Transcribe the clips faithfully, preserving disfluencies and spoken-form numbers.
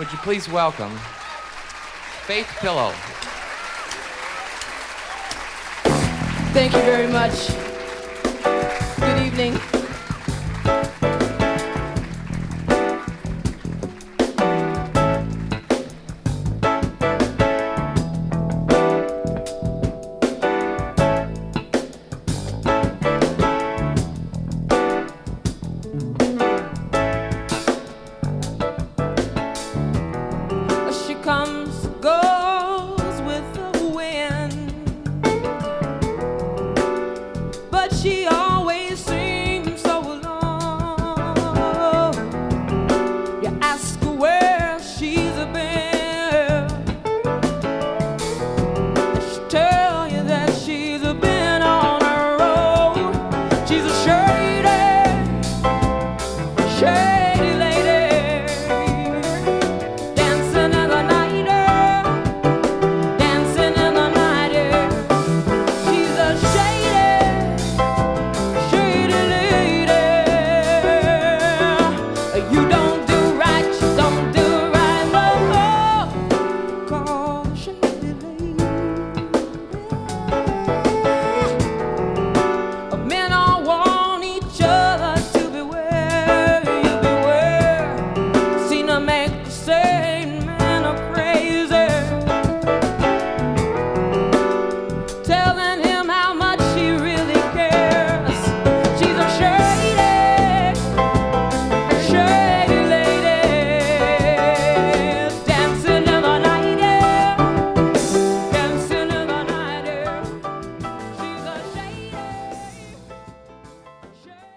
Would you please welcome Faith Pillow. Thank you very much. Good evening. She comes, goes with the wind, but she always seems so alone. You ask her where she's been, she'll tell you that she's been on her road. She's a shady, shady lady, dancing in the night air, dancing in the night air. She's a shady, shady lady. You don't do right, you don't do right no more. Call the shady lady. Men all want each other to beware, you beware. Seen her make the same man a crazy, telling him how much she really cares. She's a shady, shady lady, dancing in the night air, dancing in the night air. She's a shady, shady lady.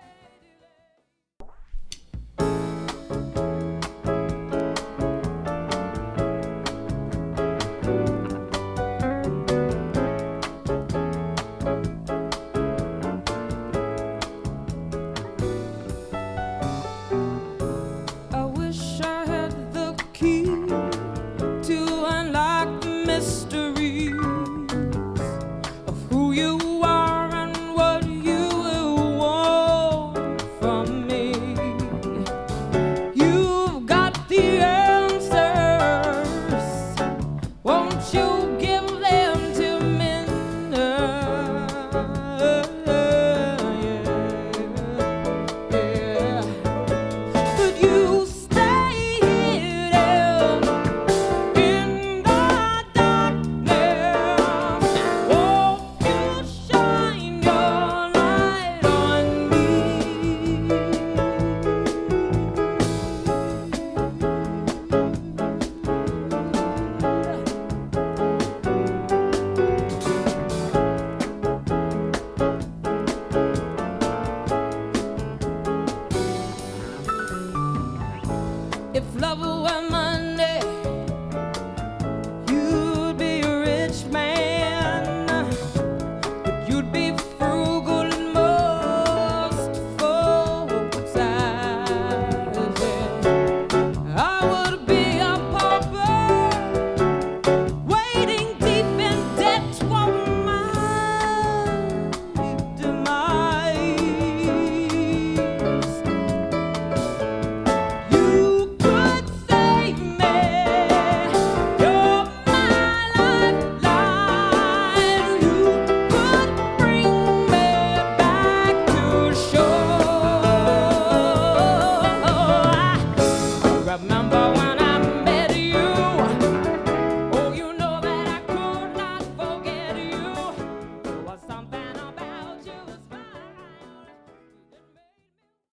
I wish I had the key to unlock the mysteries of who you are and what you want from me. You've got the answers. Won't you give them to me now? Yeah. Could you stay hidden in the darkness? Won't you shine your light on me? If love were money, you'd be a rich man, but you'd be frugal in most folks' eyes. I would be a pauper, wading deep in debt for my demise. You could save me, you're my lifeline. You could bring me back to shore. I remember